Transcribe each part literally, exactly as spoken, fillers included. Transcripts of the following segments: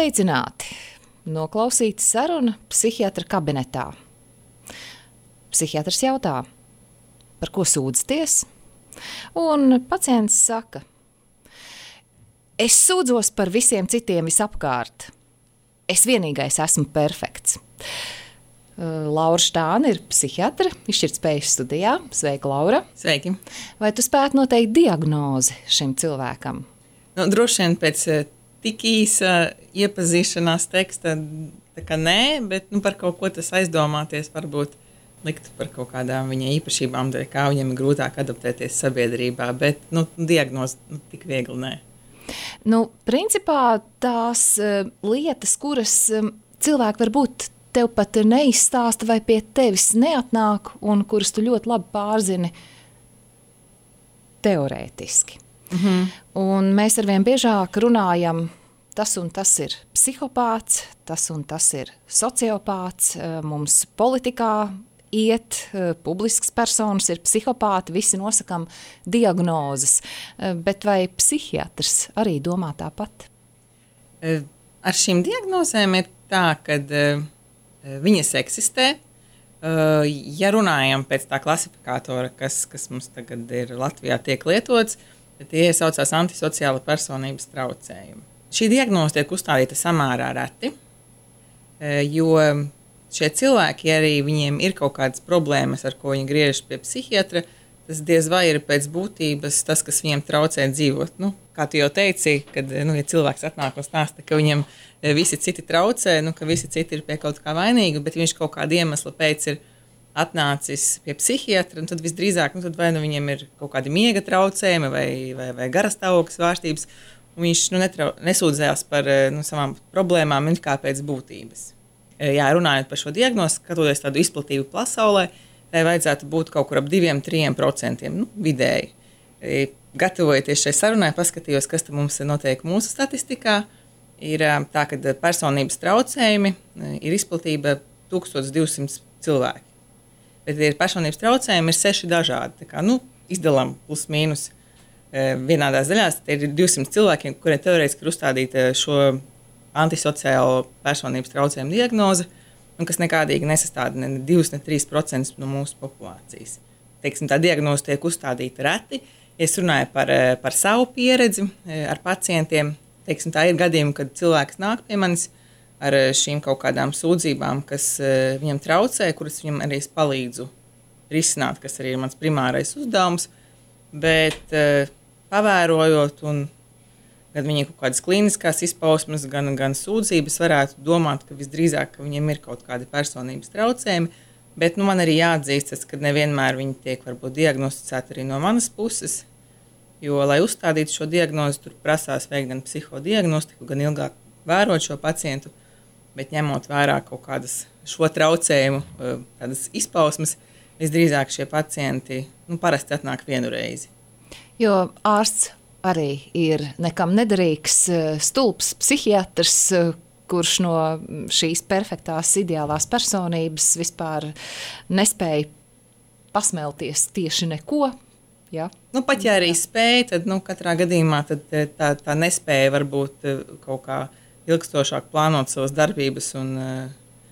Sveicināti! Noklausīta saruna psihiatra kabinetā. Psihiatrs jautā, par ko sūdzaties? Un pacients saka, es sūdzos par visiem citiem visapkārt. Es vienīgais esmu perfekts. Laura Štāne ir psihiatra, izšķirtspējas studijā. Sveika, Laura! Sveiki! Vai tu spētu noteikt diagnozi šim cilvēkam? Nu, droši vien pēc tik īsa iepazīšanās teksta, tā kā nē, bet nu, par kaut ko tas aizdomāties varbūt likt par kaut kādām viņa īpašībām, kā viņam ir grūtāk adaptēties sabiedrībā, bet nu, diagnozi nu, tik viegli nē. Nu, principā tās uh, lietas, kuras um, cilvēki varbūt tev pat neizstāsta vai pie tevis neatnāk un kuras tu ļoti labi pārzini teorētiski. Mm-hmm. Un mēs arvien biežāk runājam, tas un tas ir psihopāts, tas un tas ir sociopāts, mums politikā iet, publisks personas ir psihopāti, visi nosakam diagnozes, bet vai psihiatrs arī domā tāpat? Ar šīm diagnozēm ir tā, ka viņas eksistē. Ja runājam pēc tā klasifikātora, kas, kas mums tagad ir Latvijā tiek lietots, tie saucās antisociāla personības traucējumi. Šī diagnoze tiek uzstādīta samērā reti, jo šie cilvēki, ja arī viņiem ir kaut kādas problēmas, ar ko viņi griežas pie psihiatra, tas diez vai ir pēc būtības tas, kas viņiem traucē dzīvot. Nu, kā tu jau teici, kad nu, ja cilvēks atnāk un stāsta, ka viņam visi citi traucē, nu, ka visi citi ir pie kaut kā vainīgi, bet viņš kaut kāda iemesla pēc ir atnācis pie psihiatra, un tad visdrīzāk, nu, tad vai nu viņam ir kaut kādi miega traucējumi vai, vai, vai garastāvokļa svārstības, un viņš nu, netrau, nesūdzējās par nu, savām problēmām un kā pēc būtības. Jā, runājot par šo diagnozi, skatoties tādu izplatību pasaulē, tai vajadzētu būt kaut kur ap diviem līdz trim procentiem, nu, vidēji. Gatavojoties šai sarunai, paskatījos, kas tad mums notiek mūsu statistikā. Ir tā, ka personības traucējumi ir izplatība tūkstoš divsimt cilvēki. Bet ir personības traucējumi, ir seši dažādi. Tā kā, nu, izdalām plus mīnus e, vienādās daļās. Tie ir divsimt cilvēkiem, kuriem teorētiski ir uzstādīta šo antisociālo personības traucējumu diagnoze, un kas nekādīgi nesastāda ne divus, ne trīs procentus no mūsu populācijas. Teiksim, tā diagnoze tiek uzstādīta reti. Es runāju par, par savu pieredzi ar pacientiem. Teiksim, tā ir gadījumi, kad cilvēks nāk pie manis ar šīm kaut kādām sūdzībām, kas uh, viņam traucē, kuras viņam arī es palīdzu risināt, kas arī ir mans primārais uzdevums. Bet uh, pavērojot un gan viņa kaut kādas klīniskās izpausmes, gan, gan sūdzības, varētu domāt, ka visdrīzāk ka viņiem ir kaut kādi personības traucējumi. Bet nu, man arī jāatzīstas, ka nevienmēr viņi tiek varbūt diagnosticēti arī no manas puses. Jo, lai uzstādītu šo diagnozi, tur prasās veikt gan psihodiagnostiku, gan ilgāk vērot šo pacientu. Bet ņemot vērā kaut kādas šo traucējumu tādas izpausmes, visdrīzāk šie pacienti nu, parasti atnāk vienu reizi. Jo ārsts arī ir nekam nederīgs stulbs psihiatrs, kurš no šīs perfektās ideālās personības vispār nespēja pasmelties tieši neko. Ja? Nu, pat ja arī spēja, tad nu, katrā gadījumā tad, tā, tā nespēja varbūt kaut kā ilgstošāk plānot savas darbības un uh,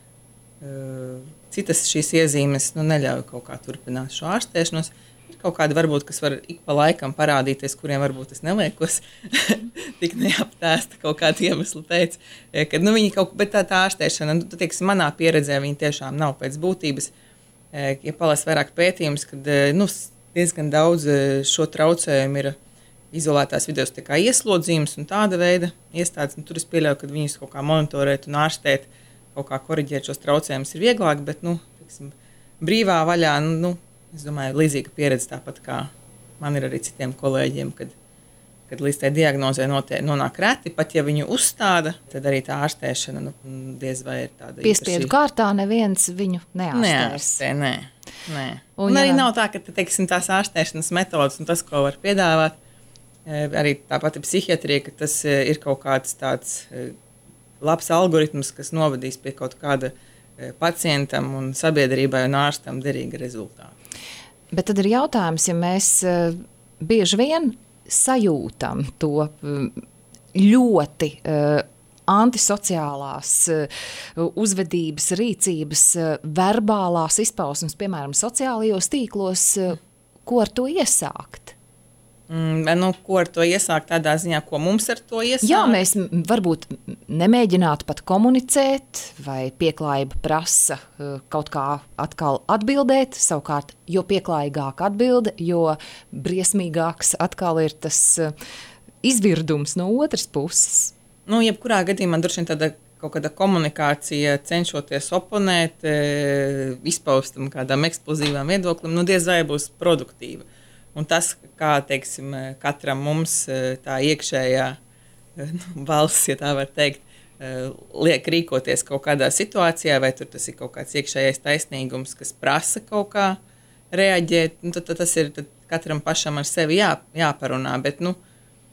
uh, citas šīs iezīmes nu, neļauj kaut kā turpināt šo ārstēšanos. Ir kaut kādi varbūt, kas var ik pa laikam parādīties, kuriem varbūt es neliekos tik neaptēsta kaut kādu iemeslu pēc. Kad, nu, viņi kaut, bet tā, tā ārstēšana, nu, teiksim, manā pieredzē viņi tiešām nav pēc būtības. Ja palas vairāk pētījums, kad nu, diezgan daudz šo traucējumu ir izolētās vidēs tā kā ieslodzījums un tāda veida iestādes. Un tur es pieļauju, ka viņus kaut kā monitorēt un ārstēt, kaut kā koriģēt šos traucējumus ir vieglāk, bet nu, teiksim, brīvā vaļā, nu, nu, es domāju, līdzīga pieredze tāpat kā man ir arī citiem kolēģiem, kad, kad līdz tai diagnozē notiek, nonāk reti, pat ja viņu uzstāda, tad arī tā ārstēšana nu, diez vai ir tāda piespiedu īpaši... kārtā neviens viņu neārstēs. Neārstē, nē. nē. Un, un arī jā. Nav tā, ka teiksim, tās ārstēšanas metodas un tas, ko var piedāvāt, arī tā pati psihiatrija, ka tas ir kaut kāds tāds labs algoritms, kas novadīs pie kaut kāda pacientam un sabiedrībai un ārstam derīga rezultāta. Bet tad ir jautājums, ja mēs bieži vien sajūtam to ļoti antisociālās uzvedības, rīcības, verbālās izpausmes, piemēram, sociālajos tīklos, ko ar to iesākt? Mm, nu, ko ar to iesākt tādā ziņā, ko mums ar to iesākt? Jā, mēs varbūt nemēģinātu pat komunicēt, vai pieklājība prasa kaut kā atkal atbildēt, savukārt, jo pieklājīgāk atbilde, jo briesmīgāks atkal ir tas izvirdums no otras puses. Nu, jebkurā gadījumā droši vien tāda kaut kāda komunikācija, cenšoties oponēt, izpaustam kādām eksplozīvām viedoklim, nu diez vai būs produktīva. Un tas, kā teiksim, katram mums tā iekšējā nu, valsts, ja tā var teikt, liek rīkoties kaut kādā situācijā, vai tur tas ir kaut kāds iekšējais taisnīgums, kas prasa kaut kā reaģēt, nu, tad, tad tas ir tad katram pašam ar sevi jā, jāparunā. Bet, nu,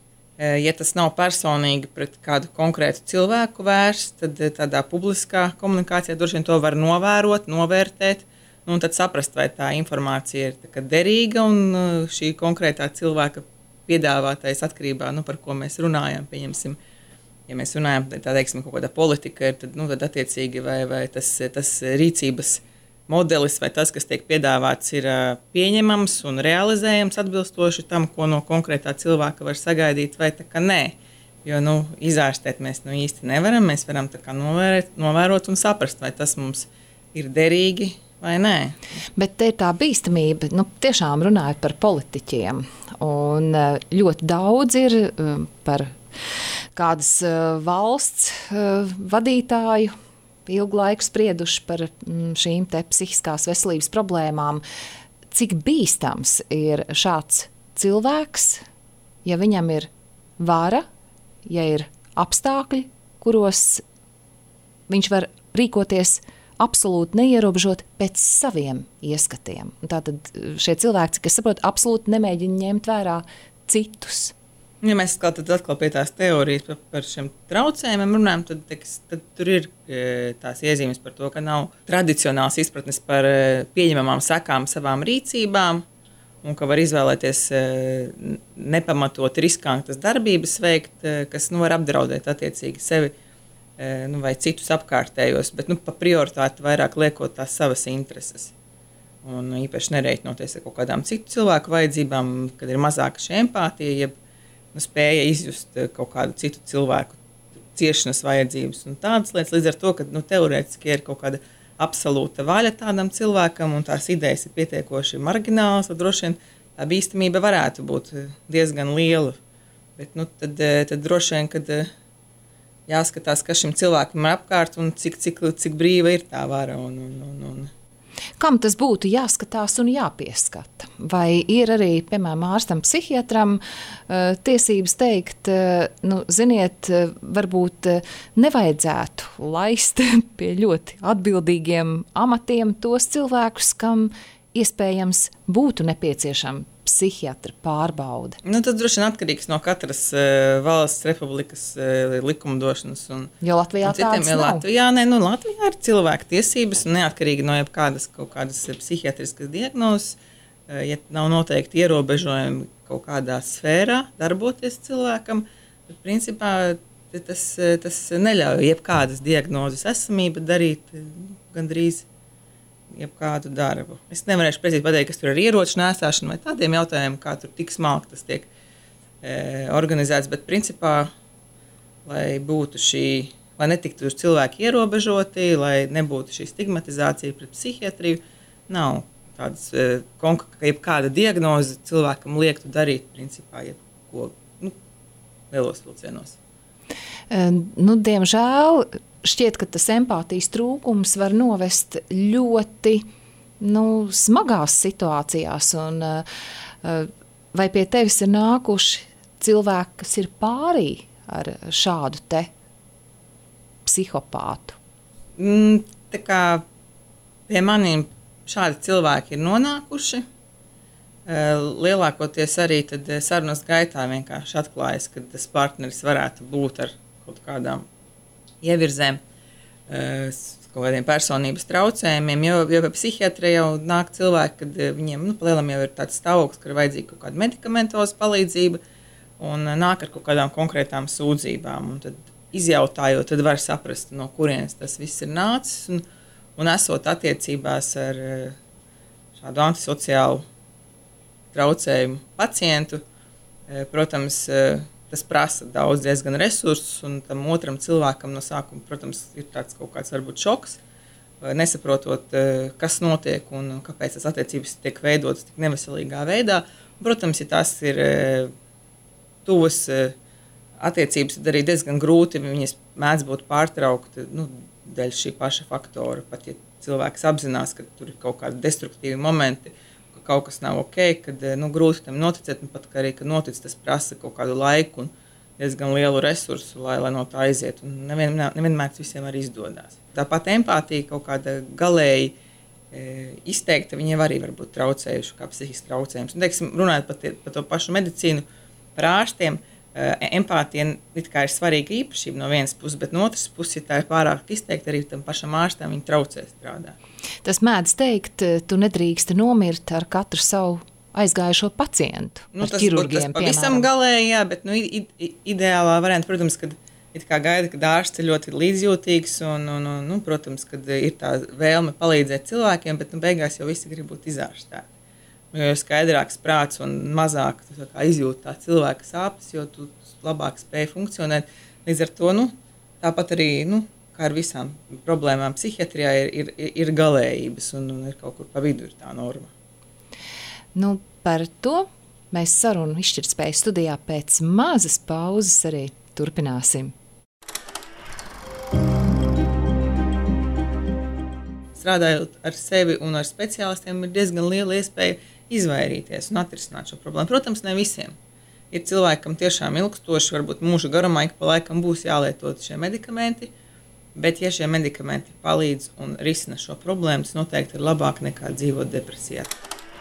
ja tas nav personīgi pret kādu konkrētu cilvēku vērsts, tad tādā publiskā komunikācijā droši vien to var novērot, novērtēt. Un tad saprast, vai tā informācija ir derīga un šī konkrētā cilvēka piedāvātais atkarībā, nu, par ko mēs runājam. Pieņemsim, ja mēs runājam, tā teiksim, kaut kāda politika ir, tad, nu, tad attiecīgi vai, vai tas, tas rīcības modelis vai tas, kas tiek piedāvāts, ir pieņemams un realizējams atbilstoši tam, ko no konkrētā cilvēka var sagaidīt, vai tā kā nē. Jo, nu, izārstēt mēs nu īsti nevaram, mēs varam tā kā novērēt, novērot un saprast, vai tas mums ir derīgi, vai nē? Bet te ir tā bīstamība, nu, tiešām runājot par politiķiem. Un ļoti daudz ir par kādas valsts vadītāju ilgu laiku sprieduši par šīm te psihiskās veselības problēmām. Cik bīstams ir šāds cilvēks, ja viņam ir vara, ja ir apstākļi, kuros viņš var rīkoties absolūti neierobežot pēc saviem ieskatiem. Un tātad šie cilvēki, kas saprot, absolūti nemēģina ņemt vērā citus. Ja mēs atkal, tad atkal pie tās teorijas par, par šiem traucējumiem runājam, tad, teiks, tad tur ir tās iezīmes par to, ka nav tradicionāls izpratnes par pieņemamām sekām savām rīcībām un ka var izvēlēties nepamatot riskantas darbības veikt, kas nu, var apdraudēt attiecīgi sevi nu, vai citus apkārtējos, bet nu, pa prioritāti vairāk liekot tās savas intereses. Un īpaši nereiķinoties ar kaut kādām citu cilvēku vajadzībām, kad ir mazāka šī empātija, jeb nu, spēja izjust kaut kādu citu cilvēku ciešanas vajadzības un tādas lietas. Līdz ar to, ka nu, teorētiski ir kaut kāda absolūta vaļa tādam cilvēkam un tās idejas ir pietiekoši marginālas, tad droši vien tā bīstamība varētu būt diezgan liela. Bet nu, tad, tad droši vien, kad jāskatās, kas šim cilvēkam ir apkārt un cik, cik, cik brīva ir tā vara. Un, un, un, un. Kam tas būtu jāskatās un jāpieskata? Vai ir arī, piemēram, ārstam psihiatram tiesības teikt, nu, ziniet, varbūt nevajadzētu laist pie ļoti atbildīgiem amatiem tos cilvēkus, kam iespējams būtu nepieciešama psihiatra pārbaude? Nu, tas droši vien atkarīgs no katras uh, valsts republikas uh, likumdošanas. Un, jo Latvijā un citiem, tādas ja nav. Latvijā, ne, nu, Latvijā ir cilvēku tiesības un neatkarīgi no jebkādas kaut kādas psihiatriskas diagnozes, uh, ja nav noteikti ierobežojumi kaut kādā sfērā darboties cilvēkam, tad principā tas, tas neļauj jebkādas diagnozes esamība darīt uh, gandrīz jebkādu darbu. Es nevarēšu precīzi pateikt, kas tur ir ieroču nēsāšana vai tādiem jautājumiem, kā tur tik smalki tas tiek e, organizēts, bet principā, lai būtu šī, lai netiktu cilvēki ierobežoti, lai nebūtu šī stigmatizācija pret psihiatriju, nav tādas, e, konkrēta, jebkāda diagnoze cilvēkam liektu darīt, principā, jebko, nu, lielos vilcienos. Nu, diemžēl šķiet, ka tas empātijas trūkums var novest ļoti nu, smagās situācijās. Un, vai pie tevis ir nākuši cilvēki, kas ir pārī ar šādu te psihopātu? Mm, tā kā pie maniem šādi cilvēki ir nonākuši. Lielākoties arī tad sarunas gaitā vienkārši atklājas, ka tas partneris varētu būt ar kaut kādām ievirzēm, kaut kādiem personības traucējumiem, jo, jo pie psihiatra jau nāk cilvēki, kad viņiem, nu, palielam jau ir tāds stāvoklis, ka ir vajadzīga kaut kāda medikamentoza palīdzība un nāk ar kaut kādām konkrētām sūdzībām. Un tad izjautājot, tad var saprast, no kurienes tas viss ir nācis. Un, un esot attiecībās ar šādu antisociālu traucējumu pacientu, protams, tas prasa daudz diezgan resursus, un tam otram cilvēkam no sākuma, protams, ir tāds kaut kāds varbūt šoks, nesaprotot, kas notiek un kāpēc tas attiecības tiek veidotas tik neveselīgā veidā. Protams, ja tas ir tuvas attiecības, tad arī diezgan grūti viņas mēdz būt pārtraukti, nu, dēļ šī paša faktora. Pat ja cilvēks apzinās, ka tur ir kaut kādi destruktīvi momenti, ka kaut kas nav ok, kad nu, grūti tam noticēt, un pat ka arī, ka notic, tas prasa kaut kādu laiku un diezgan lielu resursu, lai, lai no tā aiziet. Un nevien, nevienmēr visiem arī izdodās. Tāpat empātija kaut kāda galēji e, izteikta, viņiem arī var būt traucējuši kā psihiski traucējums. Un, teiksim, runājot par, par to pašu medicīnu, par ārstiem, e, empātija it kā ir svarīga īpašība no vienas puses, bet no otras puses, ja tā ir pārāk izteikta, arī tam pašam ārstam viņi traucē strādāt. Tas mēdz teikt, tu nedrīksti nomirt ar katru savu aizgājušo pacientu. Nu, tas būtu pavisam galēji, jā, bet nu, ide, ideālā varianta, protams, kad it kā gaida, kad ārsts ir ļoti līdzjūtīgs un, un, un nu, protams, kad ir tā vēlme palīdzēt cilvēkiem, bet nu, beigās jau visi grib būt izārstēti. Jo ir skaidrāks prāts un mazāk tā kā, izjūt tā cilvēka sāpes, jo tu labāk spēj funkcionēt. Līdz ar to, nu, tāpat arī, nu, kā ar visām problēmām psihiatrijā ir, ir, ir galējības un, un ir kaut kur pa vidu ir tā norma. Nu, par to mēs sarunu izšķirtspējas studijā pēc mazas pauzes arī turpināsim. Strādājot ar sevi un ar speciālistiem, ir diezgan liela iespēja izvairīties un atrisināt šo problēmu. Protams, ne visiem. Ir cilvēki, kam tiešām ilgstoši, varbūt mūža garumā, ik pa laikam būs jālietot šie medikamenti, bet ja šie medikamenti palīdz un risina šo problēmu, tas noteikti ir labāk nekā dzīvot depresijā.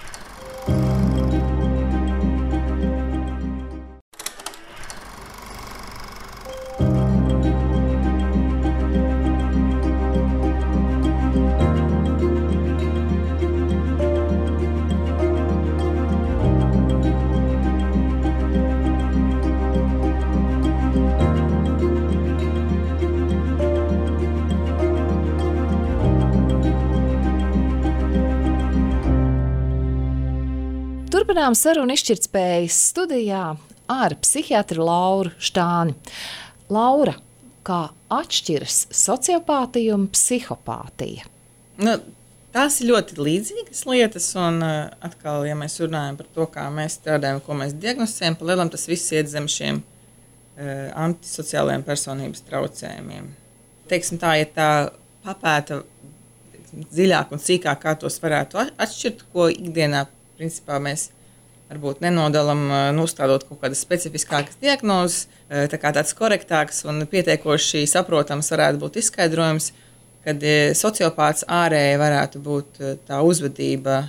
Turpinām sarunu izšķirtspējas studijā ar psihiatru Lauru Štāni. Laura, kā atšķiras sociopātija un psihopātija? Nu, tās ir ļoti līdzīgas lietas, un atkal, ja mēs runājam par to, kā mēs strādājam, ko mēs diagnosticējam, pa lielam tas viss iet zem šiem uh, antisociālajiem personības traucējumiem. Teiksim tā, ja tā papēta teiksim, dziļāk un sīkāk, kā tos varētu atšķirt, ko ikdienā principā mēs varbūt nenodalām, nostādot kaut kādas specifiskākas diagnozes, tā kā tāds korektāks un pietiekoši saprotams varētu būt izskaidrojums, kad sociopāts ārēji varētu būt tā uzvedība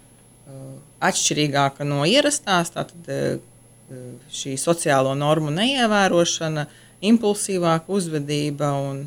atšķirīgāka no ierastās, tātad šī sociālo normu neievērošana, impulsīvāka uzvedība un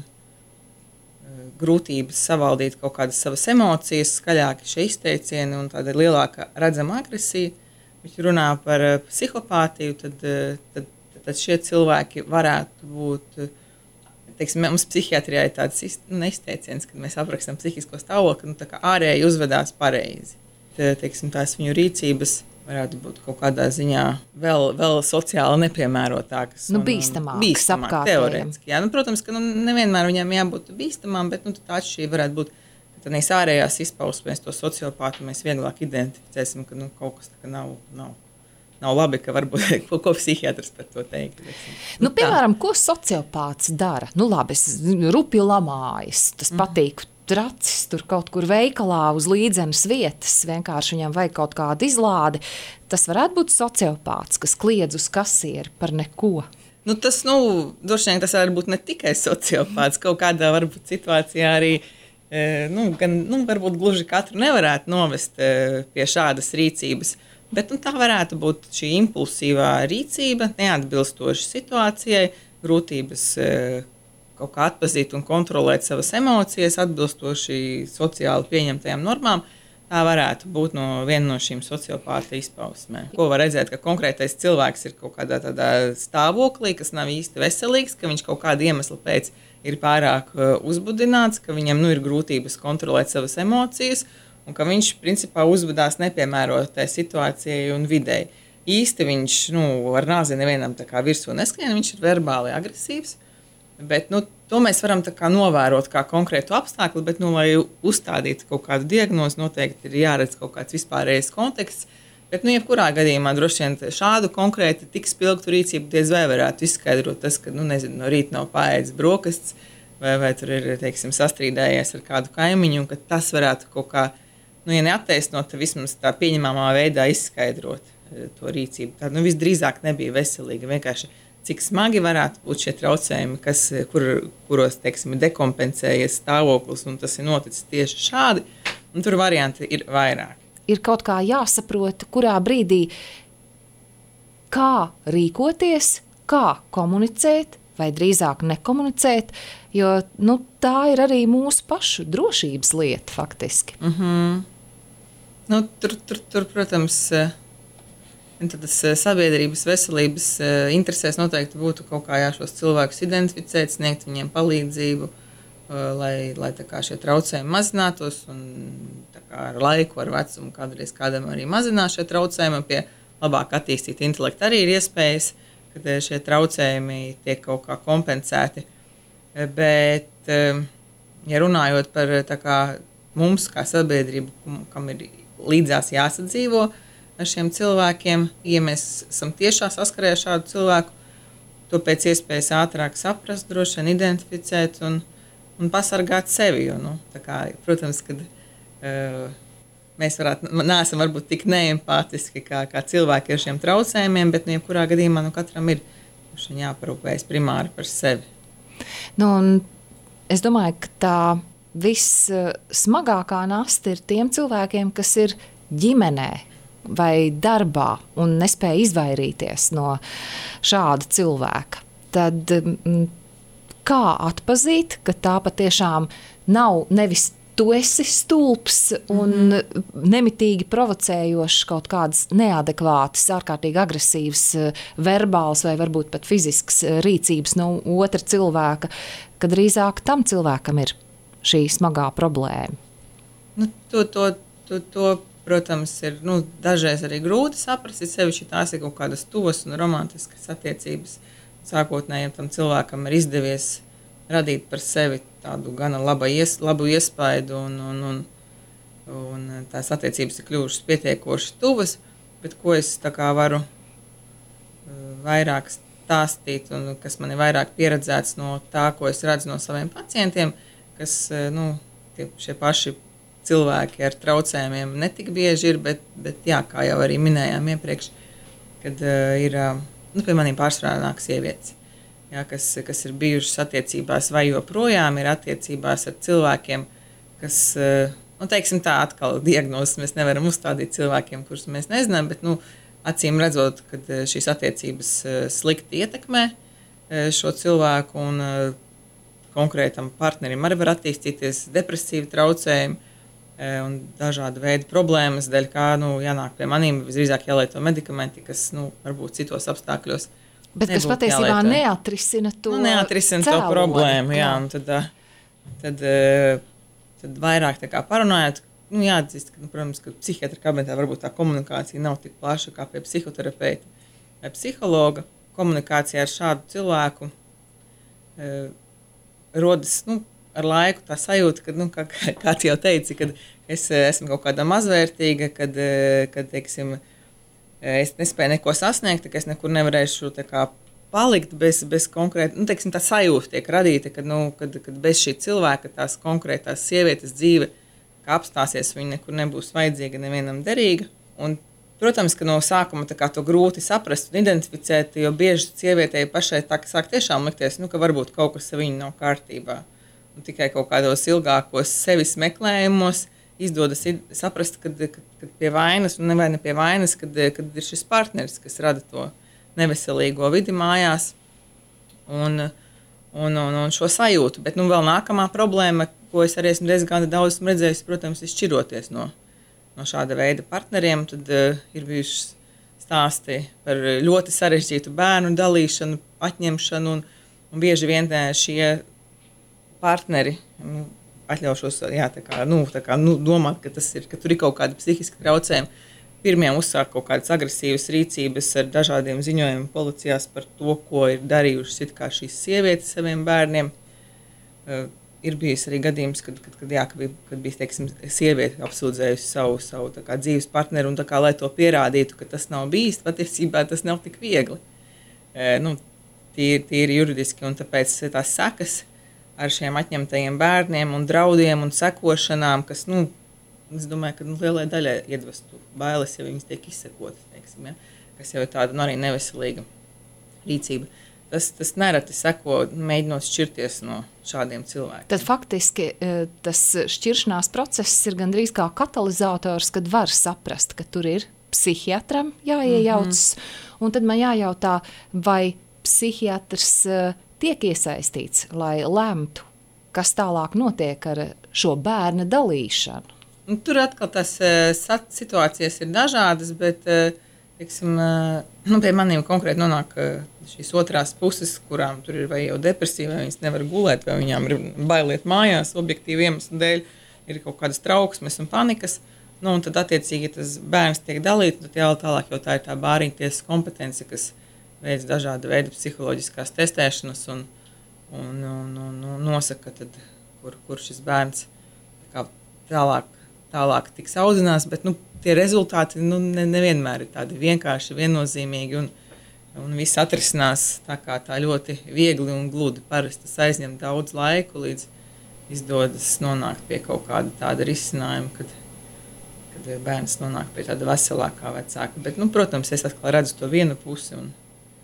grūtības savaldīt kaut kādas savas emocijas, skaļāki šie izteicieni un tāda lielāka redzama agresija. Ja runā par psihopātiju, tad, tad, tad šie cilvēki varētu būt, teiksim, mums psihiatrijā ir tāds nu, izteiciens, kad mēs aprakstam psihisko stāvokli, nu, tā kā ārēji uzvedās pareizi. Tā, teiksim, tās viņu rīcības varētu būt kaut kādā ziņā vēl, vēl sociāli nepiemērotākas. Nu, bīstamākas bīstamāk, teorētiski. Jā, nu, protams, ka nu, nevienmēr viņām jābūt bīstamām, bet nu, tā atšķirība varētu būt, ka tādās ārējās izpausmēs to sociopātu mēs vieglāk identificēsim, ka nu, kaut kas tā nav, nav, nav labi, ka varbūt ko, ko psihiatrs par to teikt. Nu, nu, piemēram, ko sociopāts dara? Nu, labi, es rupju lamājas, tas mm. patīk. Tracis tur kaut kur veikalā uz līdzenas vietas, vienkārši viņam vajag kaut kādu izlādi. Tas varētu būt sociopāts, kas kliedz uz kasieri par neko. Nu, tas, nu, droši vien tas var būt ne tikai sociopāts, kaut kādā varbūt situācijā arī, nu, gan, nu, varbūt gluži katru nevarētu novest pie šādas rīcības, bet nu, tā varētu būt šī impulsīvā rīcība, neatbilstoša situācijai, grūtības kaut kā atpazīt un kontrolēt savas emocijas, atbilstoši sociāli pieņemtajām normām. tā varētu būt no viena no šīm sociopāta izpausmēm. Ko var redzēt, ka konkrētais cilvēks ir kaut kādā tādā stāvoklī, kas nav īsti veselīgs, ka viņš kaut kāda iemesla pēc ir pārāk uzbudināts, ka viņam nu, ir grūtības kontrolēt savas emocijas un ka viņš principā uzvedās nepiemērotai situācijai un videi. Īsti viņš nu, ar nāzi nevienam tā kā virsū neskrien, viņš ir verbāli agresīvs. Bet, nu, to mēs varam tā kā novērot kā konkrētu apstākli, bet, nu, lai uzstādītu kaut kādu diagnozi, noteikti ir jāredz kaut kāds vispārējais konteksts. Bet, nu, jebkurā gadījumā droši vien šādu konkrēti tik spilgtu rīcību diez vai varētu izskaidrot tas, ka, nu, nezinu, no rīta nav paēdis brokastis vai, vai tur ir, teiksim, sastrīdējies ar kādu kaimiņu, un ka tas varētu kaut kā, nu, ja neattaisnot, tad vismaz tā pieņemamā veidā izskaidrot to rīcību. Tā, nu, visdrīzāk nebija veselīga, vienkārši cik smagi varētu būt šie traucējumi, kas, kur, kuros, teiksim, dekompensējies stāvoklis, un tas ir noticis tieši šādi, un tur varianti ir vairāk. Ir kaut kā jāsaprot, kurā brīdī, kā rīkoties, kā komunicēt, vai drīzāk nekomunicēt, jo nu, tā ir arī mūsu pašu drošības lieta faktiski. Mm-hmm. Nu, tur, tur, tur, protams, tas sabiedrības veselības interesēs noteikti būtu kaut kā jā, šos cilvēkus identificēt, sniegt viņiem palīdzību, lai, lai tā kā šie traucējumi mazinātos, un tā kā ar laiku, ar vecumu kādreiz kādam arī mazinās šie traucējumi, pie labāk attīstīt intelektu arī ir iespējas, kad šie traucējumi tiek kaut kā kompensēti. Bet, ja runājot par tā kā mums, kā sabiedrību, kam ir līdzās jāsadzīvo ar šiem cilvēkiem, ja mēs esam tiešā saskarē ar šādu cilvēku, to pēc iespējas ātrāk saprast, droši vien identificēt un, un pasargāt sevi. Jo, nu, tā kā, protams, kad uh, mēs varētu, neesam varbūt tik neempātiski kā, kā cilvēki ar šiem traucējumiem, bet nu, jebkurā gadījumā nu, katram ir jāparūpējas primāri par sevi. Nu, un es domāju, ka tā vissmagākā nasta ir tiem cilvēkiem, kas ir ģimenē vai darbā un nespēja izvairīties no šāda cilvēka. Tad kā atzīt, ka tā patiešām nav nevis tu esi stulbs un mm-hmm. nemitīgi provocējošs kaut kādas neadekvātas, ārkārtīgi agresīvas, verbāls vai varbūt pat fizisks rīcības no otra cilvēka, kad drīzāk tam cilvēkam ir šī smagā problēma? Nu, to, to, to, to protams, ir nu, dažreiz arī grūti saprast, sevišķi tās ir kaut kādas tuvas un romantiskas attiecības. Sākotnējiem tam cilvēkam ir izdevies radīt par sevi tādu gana laba ies, labu iespaidu, un, un, un, un tās attiecības ir kļuvušas pietiekoši tuvas, bet ko es tā kā varu vairāk stāstīt, un kas man ir vairāk pieredzēts no tā, ko es redzu no saviem pacientiem, kas nu, tie, šie paši cilvēki ar traucējumiem netik bieži ir, bet, bet jā, kā jau arī minējām iepriekš, kad uh, ir, uh, nu, pie maniem pārsvarā nāk sievietes, jā, kas, kas ir bijušas attiecībās vai joprojām ir attiecībās ar cilvēkiem, kas, uh, nu, teiksim tā, atkal diagnozes mēs nevaram uzstādīt cilvēkiem, kurus mēs nezinām, bet, nu, acīm redzot, kad šīs attiecības uh, slikti ietekmē uh, šo cilvēku un uh, konkrētam partnerim arī var attīstīties depresīvi traucējumi, un dažādi veidi problēmas, dēļ kā nu, jānāk pie manīm, visdrīzāk jālieto medikamenti, kas nu, varbūt citos apstākļos bet kas patiesībā jālieto. neatrisina to, nu, neatrisina to problēmu. Jā, un tad, tad, tad vairāk tā kā parunājot, nu, jāatzīst, ka, nu, protams, ka psihiatra kabinetā varbūt tā komunikācija nav tik plaša kā pie psihoterapeita vai psihologa. Komunikācija ar šādu cilvēku e, rodas, nu, ar laiku tā sajūta, ka, nu, kā, kā tu jau teici, kad es esmu kaut kāda mazvērtīga, kad, kad teiksim, es nespēju neko sasniegt, ka es nekur nevarēšu tā kā palikt bez, bez konkrēta, nu, teiksim, tā sajūta tiek radīta, kad, nu, kad, kad bez šī cilvēka tās konkrētās sievietes dzīve, kā apstāsies, viņa nekur nebūs vajadzīga, nevienam derīga. Un, protams, ka no sākuma tā kā to grūti saprast un identificēt, jo bieži sievietei pašai tā, sāk tiešām likties, nu, ka varbūt kaut kas ar viņu nav kārtībā. Un tikai kaut kādos ilgākos sevis meklējumos izdodas saprast, kad, kad, kad pie vainas, un nevai ne pie vainas, kad, kad ir šis partneris, kas rada to neveselīgo vidi mājās un, un, un, un šo sajūtu. Bet nu, vēl nākamā problēma, ko es arī esmu diezgan daudz redzējis, protams, ir šķiroties no no šāda veida partneriem, tad uh, ir bijuši stāsti par ļoti sarežģītu bērnu dalīšanu, atņemšanu, un, un bieži vien šie partneri, nu, atļaušos jā, tā kā, nu, tā kā, nu, domāt, ka, tas ir, ka tur ir kaut kādi psihiski traucējumi. Pirmie uzsāk kaut kādas agresīvas rīcības ar dažādiem ziņojumiem policijās par to, ko ir darījušas it kā šīs sievietes saviem bērniem. Uh, ir bijis arī gadījums, kad, kad, kad, jā, kad bija, kad bija teiksim, sieviete apsūdzējusi savu, savu tā kā, dzīves partneri, un tā kā, lai to pierādītu, ka tas nav bijis, patiesībā tas nav tik viegli. Uh, nu, tīri, tīri juridiski, un tāpēc tās sekas ar šiem atņemtajiem bērniem un draudiem un sekošanām, kas, nu, es domāju, ka nu, lielai daļai iedvestu bailes, ja viņas tiek izsekotas, teiksim, ja? Kas jau ir tāda nu, arī neveselīga rīcība. Tas, tas nereti seko, mēģinot šķirties no šādiem cilvēkiem. Tad faktiski tas šķiršanās process ir gandrīz kā katalizators, kad var saprast, ka tur ir psihiatram jāiejaucas, mm-hmm. un tad man jājautā, vai psihiatrs tiek iesaistīts, lai lemtu, kas tālāk notiek ar šo bērna dalīšanu. Un tur atkal tās uh, situācijas ir dažādas, bet uh, teiksim, uh, nu, pie maniem konkrēti nonāk uh, šīs otrās puses, kurām tur ir vai jau depresija, vai viņas nevar gulēt, vai viņām ir bailiet mājās, objektīvi iemeslu dēļ, ir kaut kādas trauksmes un panikas. Nu, un tad attiecīgi, ja tas bērns tiek dalīts, tad jā, tālāk jau tā ir tā bāriņtiesas kompetence, kas veids dažāda veida psiholoģiskās testēšanas un, un, un, un, un nosaka, tad, kur, kur šis bērns kā tālāk, tālāk tiks audzinās, bet nu, tie rezultāti nu, ne, nevienmēr ir tādi vienkārši, viennozīmīgi un, un viss atrisinās tā kā tā ļoti viegli un gludi. Parasti tas aizņem daudz laiku, līdz izdodas nonākt pie kaut kāda tāda risinājuma, kad, kad bērns nonāk pie tāda veselākā vecāka. Bet, nu, protams, es atkal redzu to vienu pusi un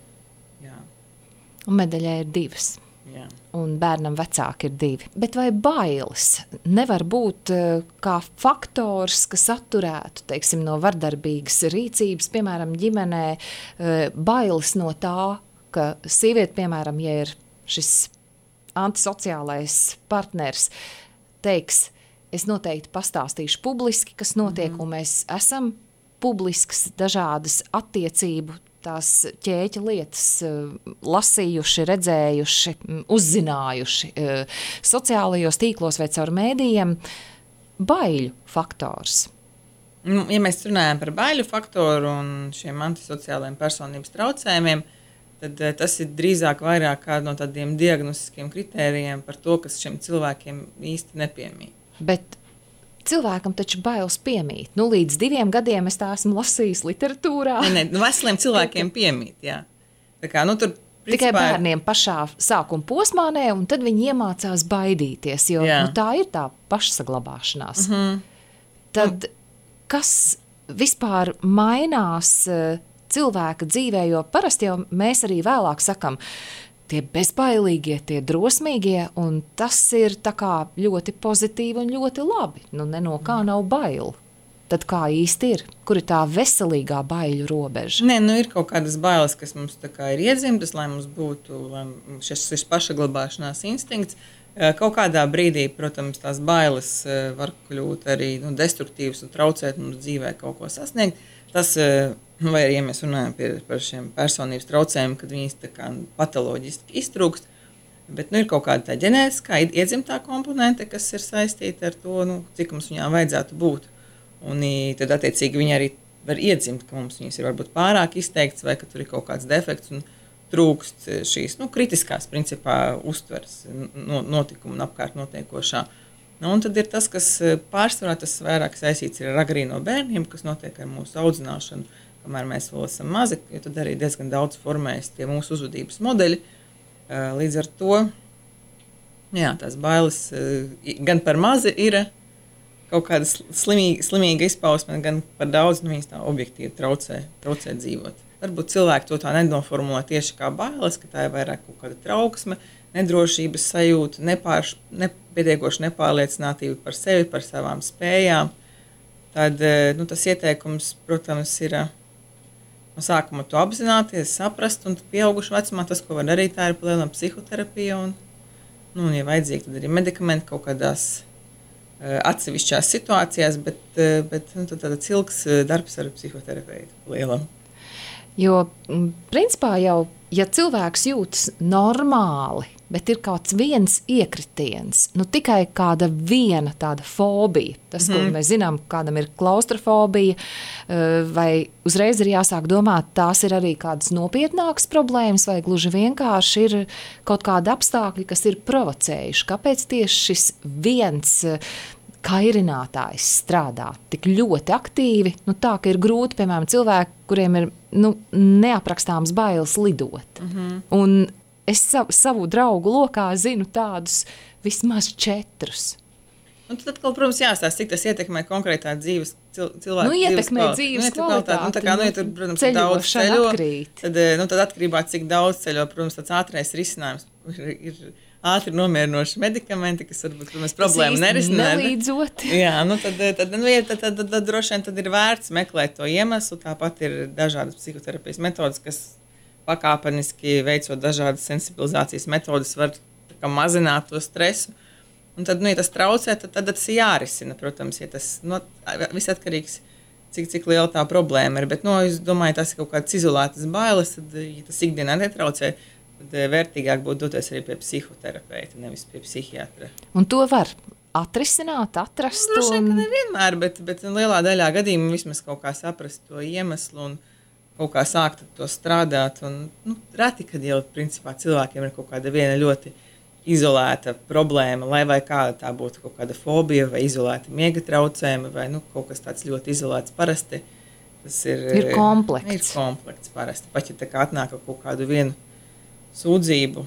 Un medaļai ir divas. Jā. Un bērnam vecāki ir divi. Bet vai bailes nevar būt uh, kā faktors, kas atturētu, teiksim, no vardarbīgas rīcības, piemēram, ģimenē, uh, bailes no tā, ka sieviete, piemēram, ja ir šis antisociālais partners, teiks, es noteikti pastāstīšu publiski, kas notiek, mm-hmm. un mēs esam publiskas dažādas attiecību tās ķēķa lietas lasījuši, redzējuši, uzzinājuši sociālajos tīklos vai caur mēdījiem, baiļu faktors. Ja mēs runājam par baiļu faktoru un šiem antisociālajiem personības traucējumiem, tad tas ir drīzāk vairāk kāda no tādiem diagnostiskiem kritērijiem par to, kas šiem cilvēkiem īsti nepiemīt. Bet cilvēkam taču bailes piemīt. Nu, līdz diviem gadiem es tā esmu lasījis literatūrā. Ne, ne, nu, veseliem cilvēkiem piemīt, jā. Tā kā, nu, tur, principā, tikai bērniem pašā sākuma posmā, ne, un tad viņi iemācās baidīties, jo nu, tā ir tā pašsaglabāšanās. Mm-hmm. Tad kas vispār mainās cilvēka dzīvē, jo parasti jau mēs arī vēlāk sakam, tie bezbailīgie, tie drosmīgie, un tas ir tā kā ļoti pozitīvi un ļoti labi. Nu, ne no kā nav bail. Tad kā īsti ir? Kur ir tā veselīgā baiļu robeža? Nē, nu ir kaut kādas bailes, kas mums tā kā ir iedzimtas, lai mums būtu lai šis, šis pašaglabāšanās instinkts. Kaut kādā brīdī, protams, tās bailes var kļūt arī nu, destruktīvas un traucēt mums dzīvē kaut ko sasniegt. Tas, vai arī, ja mēs runājam pie, par šiem personības traucējumiem, kad viņas tā kā patoloģiski iztrūkst, bet nu, ir kaut kāda tā ģenētiskā iedzimtā komponente, kas ir saistīta ar to, nu, cik mums viņām vajadzētu būt. Un tad, attiecīgi, viņi arī var iedzimt, ka mums viņas ir varbūt pārāk izteikts vai ka tur ir kaut kāds defekts un trūkst šīs nu, kritiskās, principā, uztveres no, notikumu un apkārt notiekošā. Nu, un tad ir tas, kas pārsvarā tas vairāk saistīts ar agrīno bērniem, kas notiek ar mūsu audzināšanu, kamēr mēs vēl esam mazi, jo tad arī diezgan daudz formējas tie mūsu uzvedības modeļi. Līdz ar to, jā, tās bailes gan par mazi ir kaut kāda slimīga, slimīga izpausme, gan par daudz, nu viņas tā objektīvi traucē, traucē dzīvot. Varbūt cilvēki to tā nenoformulē tieši kā bailes, ka tā ir vairāk kaut kāda trauksme, nedrošības sajūta, nepārš, nepietiekoša nepārliecinātība par sevi, par savām spējām. Tad nu, tas ieteikums, protams, ir no sākuma to apzināties, saprast, un pieaugušu vecumā tas, ko var darīt, tā ir palielināt psihoterapija, un, nu, un ja vajadzīgi, tad arī medikamenti kaut kādās atsevišķās situācijās, bet, bet nu, tāds ilgs darbs ar psihoterapeitu lielam. Jo, principā jau, ja cilvēks jūtas normāli, bet ir kāds viens iekritiens, nu tikai kāda viena tāda fobija, tas, mm. ko mēs zinām, kādam ir klaustrofobija, vai uzreiz ir jāsāk domāt, tās ir arī kādas nopietnākas problēmas, vai gluži vienkārši ir kaut kādi apstākļi, kas ir provocējuši. Kāpēc tieši šis viens kairinātājs strādā tik ļoti aktīvi, nu tā, ka ir grūti, piemēram, cilvēki, kuriem ir nu, neaprakstāms bailes lidot. Mm-hmm. Un es savu, savu draugu lokā zinu tādus vismaz četrus. Un tad, atkal, protams, jāstāsta, cik tas ietekmē konkrētā dzīves cil, cilvēku nu, ietekmē dzīves kvalitāti. Nu, tā kā, nu, ja tur, protams, daudz ceļo, tad, nu, tad atkarībā, cik daudz ceļo, protams, tāds ātrais risinājums ir, ir ātri nomierinoši medikamenti, kas varbūt, protams, problēmu nerisina. Nelīdzot. Jā, nu tad, tad, nu, tad, tad, tad, tad droši vien tad ir vērts meklēt to iemeslu. Tāpat ir dažādas psihoterapijas metodas, kas pakāpeniski veicot dažādas sensibilizācijas metodas var kā, mazināt to stresu. Un tad, nu, ja tas traucē, tad, tad tas ir jārisina, protams, ja tas nu, viss atkarīgs, cik, cik liela tā problēma ir. Bet, nu, es domāju, tas ir kaut kāds izolētas bailes, tad, ja tas ikdienā netraucē, tad vērtīgāk būtu doties arī pie psihoterapeita, nevis pie psihiatra. Un to var atrisināt, atrast? Nu, droši vien, ka nevienmēr, bet, bet lielā daļā gadījumā vismaz kaut kā saprast to iemeslu un kaut kā sākt to strādāt. Un, nu, reti, kad jau principā cilvēkiem ir kaut kāda viena ļoti izolēta problēma, lai vai kāda tā būtu kaut kāda fobija vai izolēta miega traucējumi vai nu, kaut kas tāds ļoti izolēts parasti. Tas ir, ir komplekts. Ir komplekts parasti. Pat ja tā kā atnāk kaut kādu vienu sūdzību,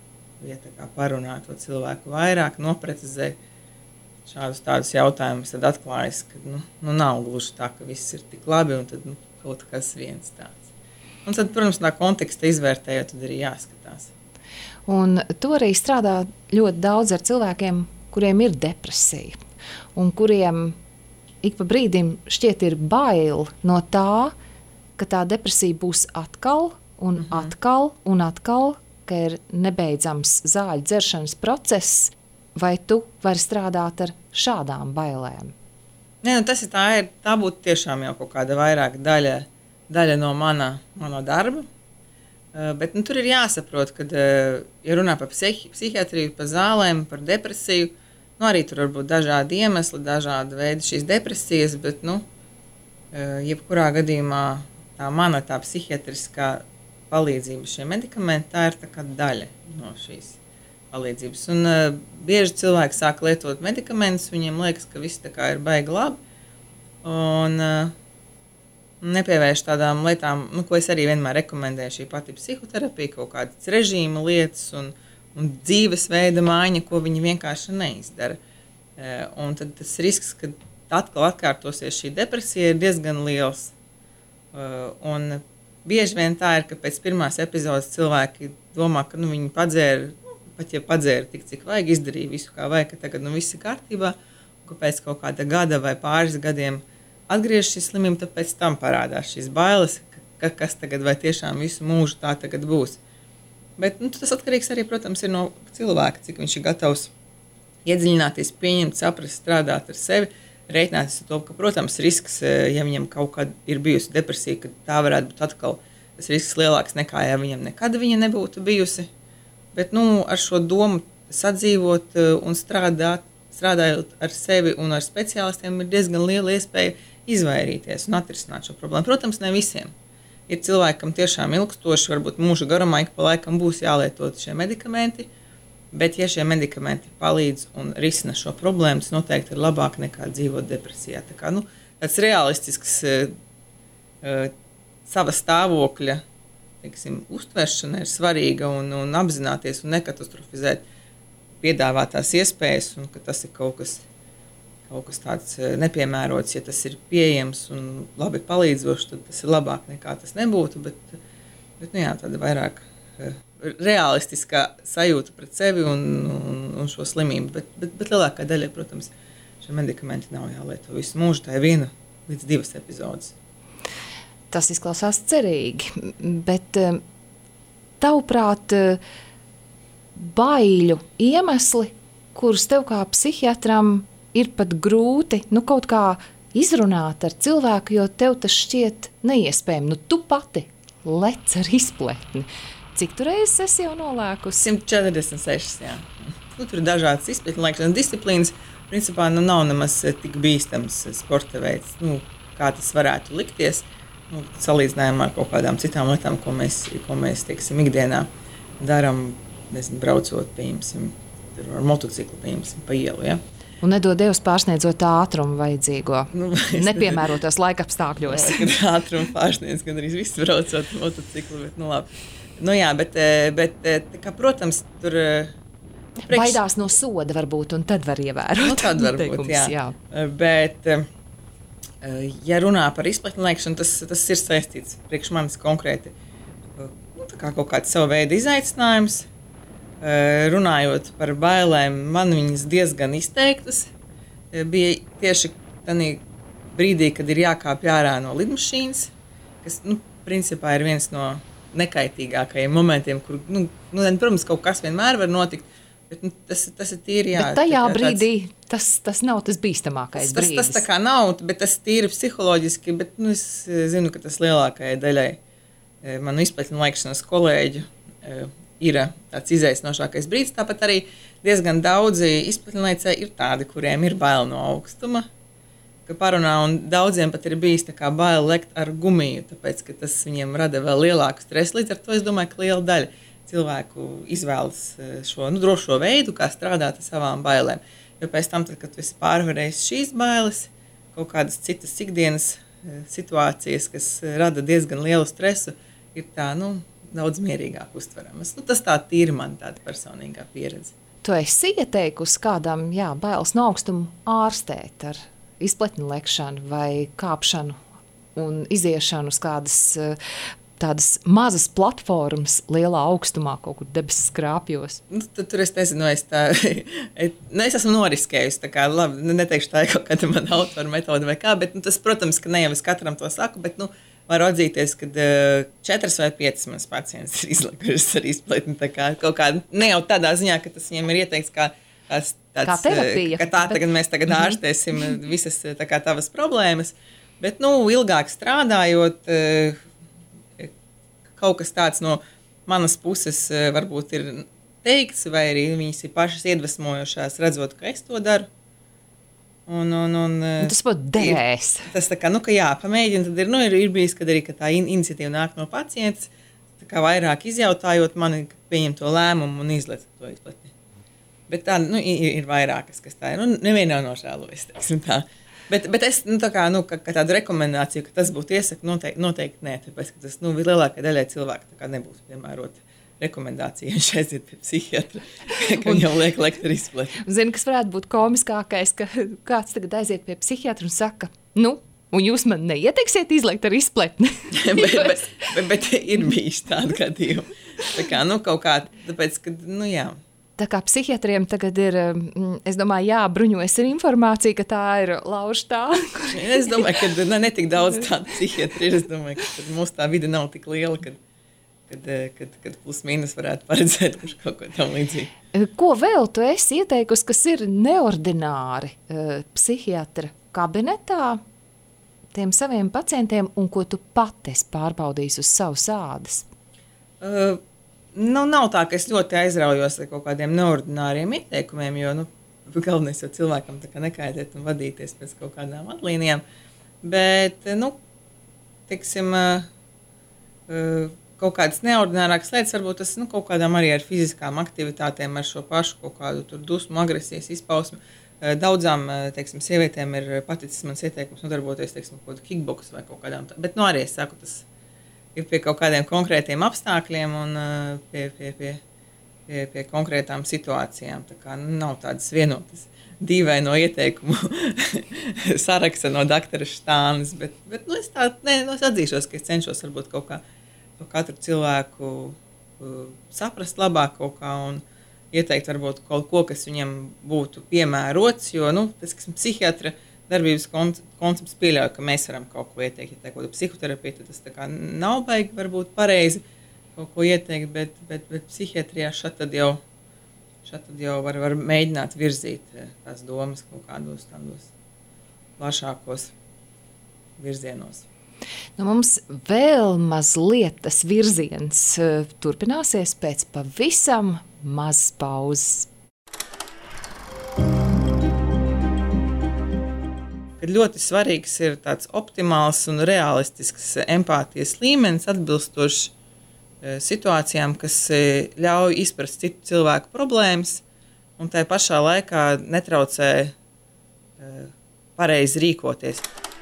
ja tā kā parunā to cilvēku vairāk, noprecizē šādus tādus jautājumus, tad atklājas, ka nu, nu nav gluži tā, ka viss ir tik labi un tad nu, kaut kas viens tāds. Un tad, protams, tā konteksta izvērtējot, tad arī jāskatās. Un tu arī strādā ļoti daudz ar cilvēkiem, kuriem ir depresija un kuriem ik pa brīdim šķiet ir bail no tā, ka tā depresija būs atkal un mm-hmm. atkal un atkal, ka ir nebeidzams zāļu dzeršanas process, vai tu vari strādāt ar šādām bailēm? Nē, nu tas ir tā, ir, tā būtu tiešām jau kaut kāda vairāk daļa, daļa no mana, mana darba. Uh, bet nu, tur ir jāsaprot, ka, uh, ja runā par psihi, psihiatriju, par zālēm, par depresiju, nu arī tur var būt dažādi iemesli, dažādi veidi šīs depresijas, bet, nu, uh, jebkurā gadījumā tā mana tā psihiatriskā palīdzība šiem medikamentiem, tā ir tā kā daļa no šīs palīdzības. Un uh, bieži cilvēki sāk lietot medikamentus, viņiem liekas, ka viss tā kā ir baigi labi, un uh, nepievērš tādām lietām, nu, ko es arī vienmēr rekomendēju, šī pati psihoterapija, kaut kādas režīma lietas un, un dzīvesveida maiņa, ko viņi vienkārši neizdara. Uh, un tad tas risks, ka atkal atkārtosies šī depresija, ir diezgan liels. Uh, un bieži vien tā ir, ka pēc pirmās epizodes cilvēki domā, ka nu, viņi padzēra, pat ja padzēra tik, cik vajag, izdarīja visu, kā vajag, ka tagad nu, viss ir kārtībā, un ka pēc kaut kāda gada vai pāris gadiem atgriež šī slimība, tad pēc tam parādās šīs bailes, ka kas tagad vai tiešām visu mūžu tā tagad būs. Bet nu, tas atkarīgs arī, protams, ir no cilvēka, cik viņš ir gatavs iedziļināties, pieņemt, saprast, strādāt ar sevi, reiķināties ar to, ka, protams, risks, ja viņam kaut kad ir bijusi depresija, ka tā varētu būt atkal tas risks lielāks nekā, ja viņam nekad viņa nebūtu bijusi. Bet, nu, ar šo domu sadzīvot un strādāt, strādājot ar sevi un ar speciālistiem, ir diezgan liela iespēja izvairīties un atrisināt šo problēmu. Protams, ne visiem. Ir cilvēki, kam tiešām ilgstoši, varbūt mūža garumā, ik pa laikam būs jālietot šie medikamenti, bet, ja šie medikamenti palīdz un risina šo problēmu, tas noteikti ir labāk nekā dzīvot depresijā. Tā kā, nu, tāds realistisks uh, uh, sava stāvokļa, teiksim, uztveršana ir svarīga un, un apzināties un nekatastrofizēt piedāvātās iespējas, un ka tas ir kaut kas, kaut kas tāds nepiemērots, ja tas ir pieejams un labi palīdzošs, tad tas ir labāk nekā tas nebūtu, bet, bet nu jā, tāda vairāk uh, realistiskā sajūta pret sevi un, un, un šo slimību, bet, bet, bet lielākā daļa, protams, šie medikamenti nav jālieto visu mūžu, tā ir viena līdz divas epizodes. Tas izklausās cerīgi, bet tavuprāt, baiļu iemesli, kurus tev kā psihiatram ir pat grūti, nu, kaut kā izrunāt ar cilvēku, jo tev tas šķiet neiespējami. Nu, tu pati lec ar izpletni. Cik tu reizes esi jau nolēkusi? simt četrdesmit seši, jā. Nu, tur ir dažādas izpletni laikšanas disciplīnas. Principā, nu, nav nemaz tik bīstams sporta veids, nu, kā tas varētu likties. Nu, salīdzinājumā ar kaut kādām citām lietām, ko mēs, ko mēs teiksim, ikdienā darām, nezinu, braucot, pieņemsim, ar motociklu, pieņemsim, pa ielu, ja? Un nedod Dievs pārsniedzot ātrumu vajadzīgo, nu, nepiemērotos laika apstākļos. Jā, kad ātrumu pārsniedz, gan arī viss braucot ar motociklu, bet, nu, labi. Nu, jā, bet, bet tā kā, protams, tur... Priekš... Baidās no soda varbūt, un tad var ievērot. Nu, tad varbūt, jā. jā. Bet, ja runā par izpletni laikšanu, tas, tas ir saistīts priekš manis konkrēti. Nu, tā kā kaut kāds savu veidu izaicinājums. Runājot par bailēm, man viņas diezgan izteiktas. Bija tieši tādā brīdī, kad ir jākāpj ārā no lidmašīnas, kas, nu, principā ir viens no nekaitīgākajiem momentiem, kur, nu, nu, protams, kaut kas vienmēr var notikt. Bet, nu, tas, tas ir tīri, jā. Bet tajā tā, brīdī tāds, tas, tas nav tas bīstamākais tas, brīdis. Tas, tas tā kā nav, bet tas tīri psiholoģiski, bet nu, es zinu, ka tas lielākajai daļai manu izpletņu laikšanas kolēģu ir tāds izaicinošākais brīdis. Tāpat arī diezgan daudzi izpletņu laicēji ir tādi, kuriem ir bail no augstuma, ka parunā, un daudziem pat ir bijis tā kā bail lekt ar gumiju, tāpēc, ka tas viņiem rada vēl lielāku stresu. Līdz ar to es domāju, ka liela daļa cilvēku izvēlas šo, nu, drošo veidu, kā strādāt ar savām bailēm. Jo pēc tam, tad, kad tu esi pārvarējis šīs bailes, kaut kādas citas ikdienas situācijas, kas rada diezgan lielu stresu, ir tā, nu, daudz mierīgāk uztveramas. Nu, tas tā tīri man tāda personīgā pieredze. Tu esi ieteikusi kādam, jā, bailes no augstuma ārstēt ar izpletņu lekšanu vai kāpšanu un iziešanu uz kādas tādas mazas platformas lielā augstumā, kaut kur debesis skrāpjos? Nu, tad, tur es nezinu, es tā, nu, es esmu noriskējusi, tā kā, labi, neteikšu tā ir kaut kāda mana autora metode vai kā, bet, nu, tas, protams, ka ne jau es katram to saku, bet, nu, var atzīties, ka uh, četras vai piecas manas pacients ir izlekušas ar izpletni, tā kā kaut kā, ne jau tādā ziņā, ka tas viņiem ir ieteikts kā tāds, tāds kā terapija. Ka tā tagad mēs tagad ārstēsim visas tā kā tavas problēmas, bet, nu, ilgāk strādājot, uh, kaut kas tāds no manas puses varbūt ir teikts, vai arī viņas ir pašas iedvesmojošās, redzot, ka es to daru. Un, un, un, tas būtu derēs. Tas tā kā, nu, ka jā, pamēģina, tad ir, nu, ir, ir bijis, kad arī ka tā in, iniciatīva nāk no pacientes, tā kā vairāk izjautājot mani, pieņem to lēmumu un izlec to izpletni. Bet tā, nu, ir, ir vairākas, kas tā ir. Nu, neviena nav nožēlojusi, teiksim tā. Bet, bet es nu, tā kā, nu, ka, ka tādu rekomendāciju, ka tas būtu iesaka, noteikti, noteikti nē. Tāpēc, ka tas nu, lielākai daļai cilvēku tā kā nebūs piemērota rekomendācija, ja viņš aiziet pie psihiatra, ka viņam liek lekt ar izpletni. Zini, kas varētu būt komiskākais, ka kāds tagad aiziet pie psihiatra un saka, nu, un jūs man neieteiksiet izlekt ar izpletni? bet, bet, bet, bet ir bijis tādu gadījumu. Tā kā, nu, kaut kā, tāpēc, ka, nu, jā. Tā kā psihiatriem tagad ir, es domāju, jābruņojas ar informāciju, ka tā ir lauža tā. Es domāju, ka ne, ne tik daudz tādu psihiatri ir. Es domāju, ka mūsu tā vide nav tik liela, kad, kad, kad, kad plus mīnus varētu paredzēt, kurš kaut ko tam līdzīgi. Ko vēl tu esi ieteikusi, kas ir neordināri uh, psihiatra kabinetā tiem saviem pacientiem un ko tu pati esi pārbaudījis uz savas ādas? Uh, Nu, nav tā, ka es ļoti aizraujos ar kaut kādiem neordināriem ieteikumiem, jo nu, galvenais jau cilvēkam tā kā nekaitēt un vadīties pēc kaut kādām atlīnijām. Bet, nu, teiksim, kaut kādas neordinārākas lietas, varbūt tas nu, kaut kādām arī ar fiziskām aktivitātēm, ar šo pašu kaut kādu tur dusmu, agresijas izpausmu. Daudzām, teiksim, sievietēm ir paticis mans ieteikums nodarboties, teiksim, kaut kādu kickboks vai kaut kādām tā. Bet, nu, arī es saku, tas ir pie kaut kādiem konkrētiem apstākļiem un uh, pie, pie, pie, pie, pie konkrētām situācijām. Tā kā nu, nav tādas vienotas dīvaino ieteikumu saraksta no doktora Štānes, bet, bet nu, es, tā, ne, nu, es atzīšos, ka es cenšos varbūt kaut kā to katru cilvēku uh, saprast labāk kaut kā un ieteikt varbūt kaut ko, kas viņam būtu piemērots, jo, nu, tas, kas psihiatra darbības koncepts pieļauj, ka mēs varam kaut ko ieteikt, ja tā kaut kāda psihoterapija, tad tas tā kā nav baigi varbūt pareizi kaut ko ieteikt, bet, bet, bet psihiatrijā šat tad jau, šeit tad jau var, var mēģināt virzīt tās domas kaut kādos tādos plašākos virzienos. Nu, mums vēl mazliet tas virziens uh, turpināsies pēc pavisam mazas pauzes. Kad ļoti svarīgs ir tāds optimāls un realistisks empātijas līmenis, atbilstošs uh, situācijām, kas uh, ļauj izprast citu cilvēku problēmas un tai pašā laikā netraucē uh, pareizi rīkoties.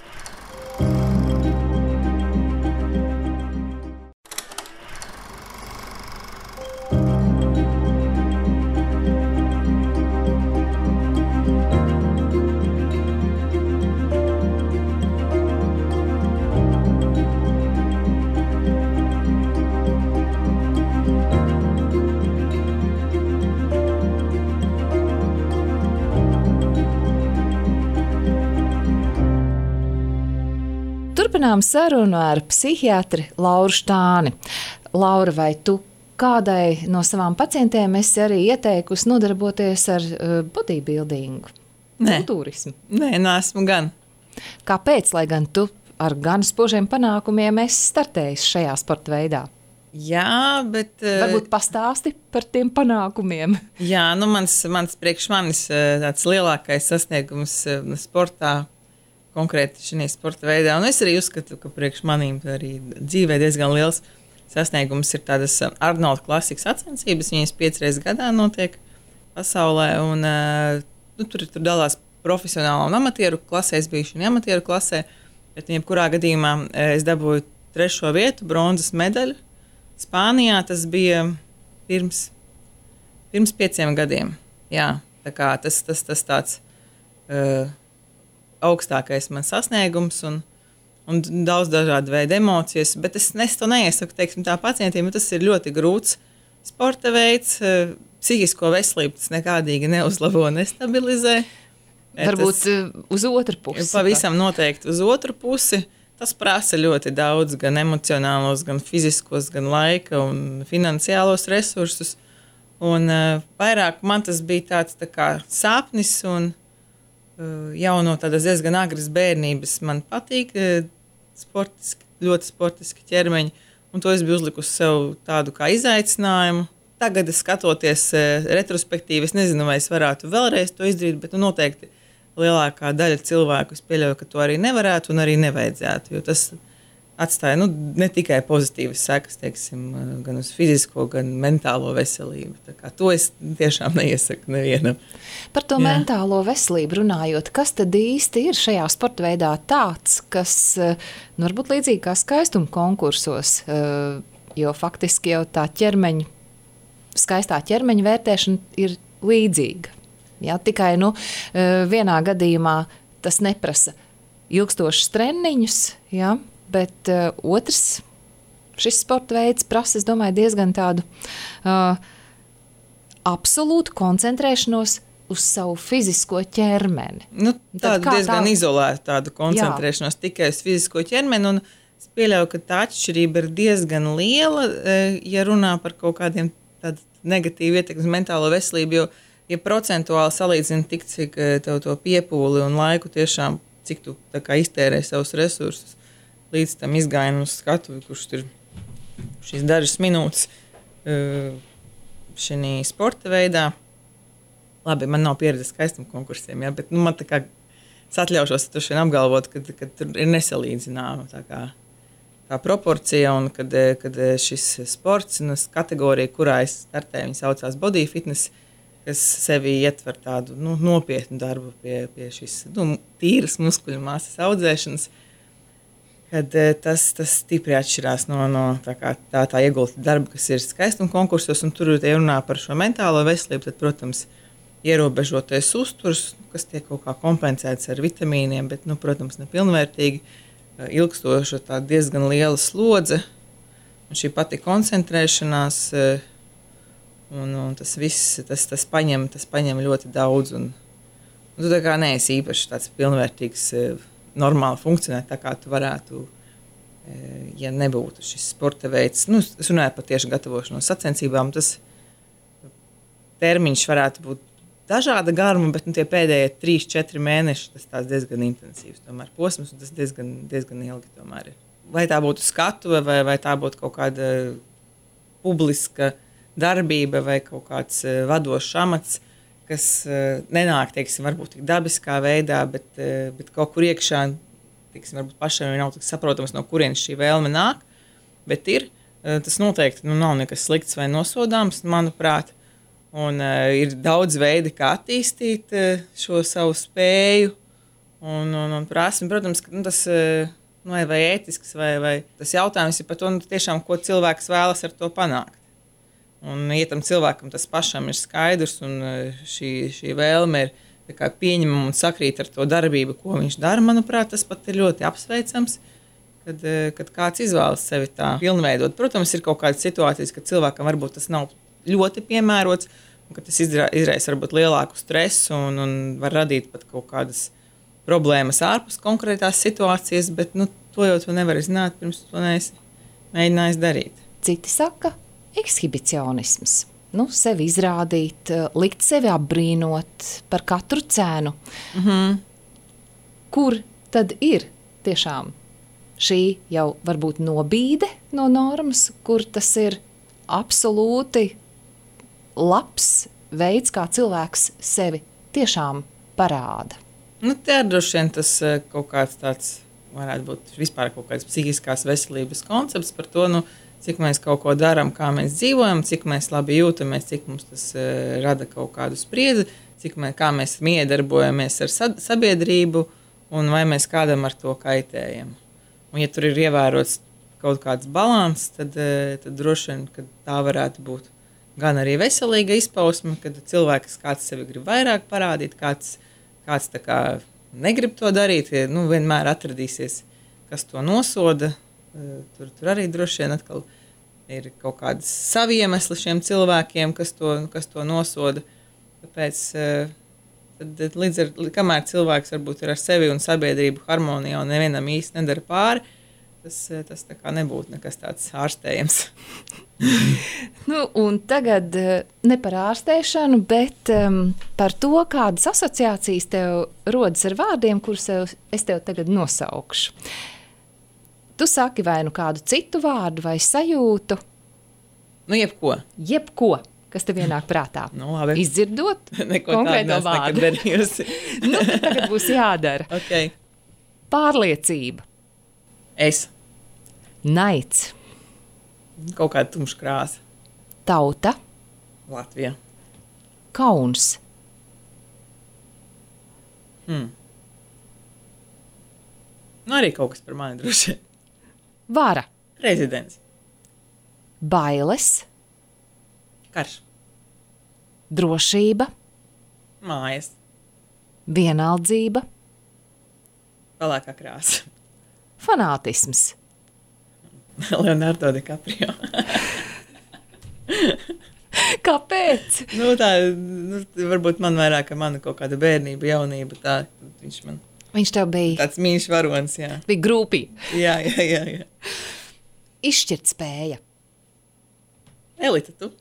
Turpinām sarunu ar psihiatri Lauru Štāni. Laura, vai tu kādai no savām pacientēm esi arī ieteikusi nodarboties ar uh, bodybuildingu? Nē. Kultūrismu? Nē, neesmu gan. Kāpēc, lai gan tu ar gan spožiem panākumiem esi startējis šajā sporta veidā? Jā, bet... Varbūt pastāsti par tiem panākumiem. Jā, nu mans, mans priekš manis tāds lielākais sasniegums sportā, konkrēti šajā sporta veidā. Un es arī uzskatu, ka priekš manīm arī dzīvē diezgan liels sasniegums ir tādas Arnolda klasikas sacensības. Viņas piecas reizes gadā notiek pasaulē. Un, nu, tur, tur dalās profesionāla un amatieru klasē. Es biju šajā amatieru klasē. Bet jebkurā gadījumā es dabūju trešo vietu, bronzas medaļu. Spānijā tas bija pirms, pirms pieciem gadiem. Jā, tā kā tas, tas, tas tāds... Uh, augstākais man sasniegums un, un daudz dažādu veidu emocijas, bet es, es to neiesaku, teiksim, tā pacientiem, tas ir ļoti grūts sporta veids, psihisko veselību tas nekādīgi neuzlabo, nestabilizē. Varbūt tas, uz otru pusi. Pavisam noteikti uz otru pusi. Tas prasa ļoti daudz, gan emocionālos, gan fiziskos, gan laika un finansiālos resursus. Un uh, vairāk man tas bija tāds tā kā sapnis un jau no tādas diezgan agras bērnības man patīk sportiski, ļoti sportiski ķermeņi, un to es biju uzlikusi sev tādu kā izaicinājumu. Tagad, skatoties retrospektīvi, es nezinu, vai es varētu vēlreiz to izdarīt, bet nu, noteikti lielākā daļa cilvēku es pieļauju, ka to arī nevarētu un arī nevajadzētu, jo tas atstāja nu, ne tikai pozitīvas sekas, teiksim, gan uz fizisko, gan mentālo veselību. Tā kā to es tiešām neiesaku nevienam. Par to Jā. mentālo veselību runājot, kas tad īsti ir šajā sporta veidā tāds, kas nu, varbūt līdzīgi kā skaistuma konkursos, jo faktiski jau tā ķermeņa, skaistā ķermeņa vērtēšana ir līdzīga. Jā, tikai nu, vienā gadījumā tas neprasa ilgstošus treniņus, jā, bet uh, otrs, šis sporta veids prasa, es domāju, diezgan tādu uh, absolūtu koncentrēšanos uz savu fizisko ķermeni. Nu, tādu diezgan tā... izolētu tādu koncentrēšanos Jā. tikai uz fizisko ķermeni, un es pieļauju, ka tā atšķirība ir diezgan liela, ja runā par kaut kādiem tādu negatīvu ietekmi uz mentālo veselību, jo, ja procentuāli salīdzina tik, cik tev to piepūli un laiku tiešām, cik tu tā kā iztērē savus resursus, līdz tam izgājienam uz skatuvi, kurš tur šīs dažas minūtes šajā sporta veidā. Labi, man nav pieredze skaistuma konkursiem, ja, bet nu, man tā kā es atļaušos tur šodien apgalvot, ka, ka tur ir nesalīdzināma tā kā tā proporcija, un kad, kad šis sports un kategorija, kurā es startēju, viņi saucās body fitness, kas sevi ietver tādu nu, nopietnu darbu pie, pie šīs nu, tīras muskuļu māsas audzēšanas, kad tas, tas stipri atšķirās no, no tā, kā, tā, tā iegulta darba, kas ir skaistuma konkursos, un tur ja runā par šo mentālo veselību, tad, protams, ierobežotais uzturs, kas tiek kaut kā kompensēts ar vitamīniem, bet, nu, protams, nepilnvērtīgi, ilgstoša tā diezgan liela slodze, un šī pati koncentrēšanās, un, un tas viss, tas, tas, paņem, tas paņem ļoti daudz, un, un tu tā kā neesi īpaši tāds pilnvērtīgs, normāli funkcionēt tā, kā tu varētu, ja nebūtu šis sporta veids. Nu, es runāju par tieši gatavošanos sacensībām. Tas termiņš varētu būt dažāda garuma, bet nu, tie pēdējie trīs, četri mēneši tas tās diezgan intensīvs tomēr posms, un tas diezgan, diezgan ilgi tomēr ir. Vai tā būtu skatuve, vai, vai tā būtu kaut kāda publiska darbība vai kaut kāds uh, vadošs amats, kas uh, nenāk, teiksim, varbūt tik dabiskā veidā, bet, uh, bet kaut kur iekšā, teiksim, varbūt pašiem nav tik saprotams, no kurienes šī vēlme nāk, bet ir. Uh, tas noteikti nu, nav nekas slikts vai nosodāms, manuprāt. Un, uh, ir daudz veidi, kā attīstīt uh, šo savu spēju un, un, un prasmi. Protams, ka nu, tas uh, nu, vai ētisks, vai, vai tas jautājums ir par to, nu, tiešām, ko cilvēks vēlas ar to panākt. Un, ja tam cilvēkam tas pašam ir skaidrs un uh, šī, šī vēlme ir pieņemama un sakrīt ar to darbību, ko viņš dara, manuprāt, tas pat ir ļoti apsveicams, kad, uh, kad kāds izvēlas sevi tā pilnveidot. Protams, ir kaut kādas situācijas, kad cilvēkam varbūt tas nav ļoti piemērots, un ka tas izraisa varbūt lielāku stresu un, un var radīt pat kaut kādas problēmas ārpus konkrētās situācijas, bet nu, to jau tu nevari zināt, pirms to neesi mēģinājis darīt. Citi saka, ekshibicionisms. Nu, sevi izrādīt, likt sevi apbrīnot par katru cenu. Mhm. Kur tad ir tiešām šī jau varbūt nobīde no normas, kur tas ir absolūti labs veids, kā cilvēks sevi tiešām parāda. Nu, te ir droši vien tas kaut kāds tāds, varētu būt vispār kaut kāds psihiskās veselības koncepts par to, nu, cik mēs kaut ko darām, kā mēs dzīvojam, cik mēs labi jūtamies, cik mums tas uh, rada kaut kādu spriedzi, cik mēs, kā mēs miedarbojamies ar sabiedrību un vai mēs kādam ar to kaitējam. Un ja tur ir ievērots kaut kāds balans, tad, uh, tad droši vien, ka tā varētu būt gan arī veselīga izpausme, kad cilvēks kāds sevi grib vairāk parādīt, kāds, kāds tā kā negrib to darīt, nu, vienmēr atradīsies, kas to nosoda. Tur, tur arī droši vien atkal ir kaut kādas savi iemesli šiem cilvēkiem, kas to, kas to nosoda. Tāpēc, tad, līdz ar, kamēr cilvēks varbūt ir ar sevi un sabiedrību harmonijā un nevienam īsti nedara pāri, tas, tas tā kā nebūtu nekas tāds ārstējams. Nu, un tagad ne par ārstēšanu, bet um, par to, kādas asociācijas tev rodas ar vārdiem, kurus tev, es tev tagad nosaukšu. Tu saki vai nu kādu citu vārdu vai sajūtu? Nu, jebko. Jebko, kas tev ienāk prātā. Nu, labi. Izdzirdot konkrēto vārdu. Nu, tad tagad būs jādara. Okay. Pārliecība. Es. Naids. Kaut kāda tumša krāsa. Tauta. Latvija. Kauns. Hmm. Nu, arī kaut kas par mani droši. Vara. Prezidents. Bailes. Karš. Drošība. Mājas. Vienaldzība. Pelēkā krāsa. Fanātisms. Leonardo DiCaprio. Kāpēc? Nu, tā, nu, varbūt man vairāk, ka mana kaut kāda bērnība, jaunība, tā, viņš man... Viņš tev bija... Tāds mīļš varonis, jā. Bija grūpī. Jā, jā, jā, jā. Izšķirt spēja. Elita, tu?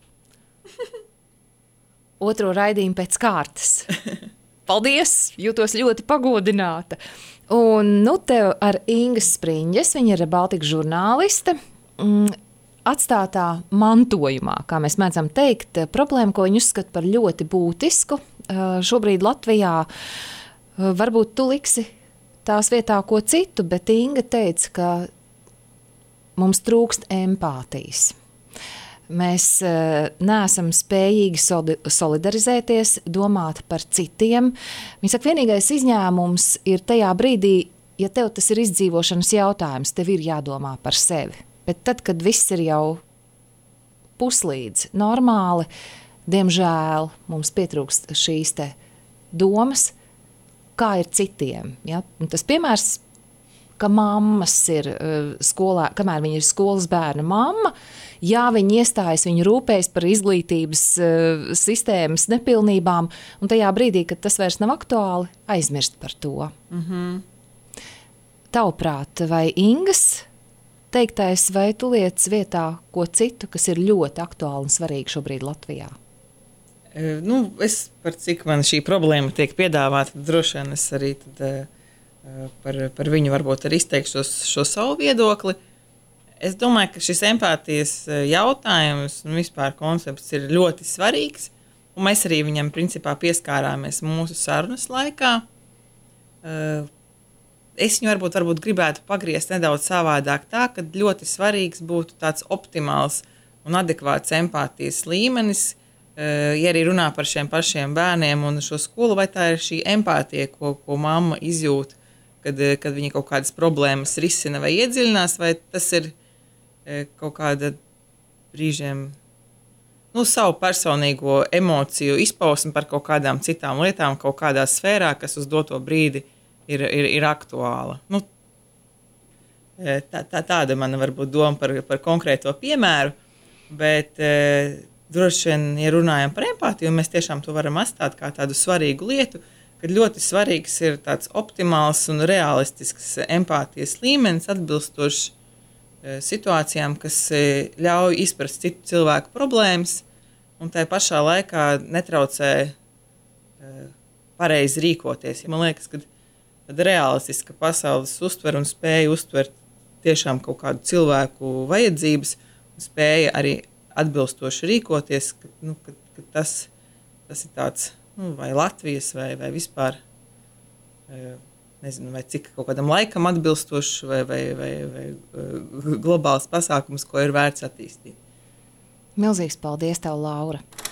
Otro raidījumu pēc kārtas. Paldies, jūtos ļoti pagodināta. Un nu tev ar Ingas Spriņģes, viņa ir Baltika žurnāliste, atstātā mantojumā, kā mēs mēdzam teikt, problēma, ko viņa uzskata par ļoti būtisku. Šobrīd Latvijā varbūt tu liksi tās vietā ko citu, bet Inga teica, ka mums trūkst empātijas. Mēs uh, neesam spējīgi solidarizēties, domāt par citiem. Viņa saka, vienīgais izņēmums ir tajā brīdī, ja tev tas ir izdzīvošanas jautājums, tev ir jādomā par sevi. Bet tad, kad viss ir jau puslīdz normāli, diemžēl mums pietrūkst šīs te domas, kā ir citiem. Ja? Un tas piemērs, ka mammas ir uh, skolā, kamēr viņa ir skolas bērna mamma, jā, viņi iestājas, viņi rūpējas par izglītības uh, sistēmas nepilnībām, un tajā brīdī, kad tas vairs nav aktuāli, aizmirst par to. Mm-hmm. Tavuprāt, vai Ingas teiktais, vai tu lietas vietā ko citu, kas ir ļoti aktuāli un svarīgi šobrīd Latvijā? Nu, es par cik man šī problēma tiek piedāvāta, droši vien es arī tad, par, par viņu varbūt arī izteikšos šo savu viedokli. Es domāju, ka šis empātijas jautājums un vispār koncepts ir ļoti svarīgs, un mēs arī viņam principā pieskārāmies mūsu sarunas laikā. Es viņu varbūt, varbūt gribētu pagriezt nedaudz savādāk tā, ka ļoti svarīgs būtu tāds optimāls un adekvāts empātijas līmenis, ja arī runā par šiem pašiem bērniem un šo skolu, vai tā ir šī empātija, ko, ko mamma izjūt, kad, kad viņa kaut kādas problēmas risina vai iedziļinās, vai tas ir kaut kāda brīžiem nu, savu personīgo emociju izpausmi par kaut kādām citām lietām, kaut kādā sfērā, kas uz doto brīdi ir, ir, ir aktuāla. Nu, tā, tā, tāda mana varbūt doma par, par konkrēto piemēru, bet droši vien, ja runājam par empātiju, mēs tiešām to varam atstāt kā tādu svarīgu lietu, kad ļoti svarīgs ir tāds optimāls un realistisks empātijas līmenis, atbilstošs situācijām, kas ļauj izprast citu cilvēku problēmas un tai pašā laikā netraucē pareizi rīkoties. Man liekas, ka tāda realistiska pasaules uztver un spēja uztvert tiešām kaut kādu cilvēku vajadzības un spēja arī atbilstoši rīkoties, ka, nu, ka, ka tas, tas ir tāds, nu, vai Latvijas, vai, vai vispār, nezinu, vai cik kaut kādam laikam atbilstošs, vai, vai, vai, vai globāls pasākums, ko ir vērts attīstīt. Milzīgs paldies tev, Laura!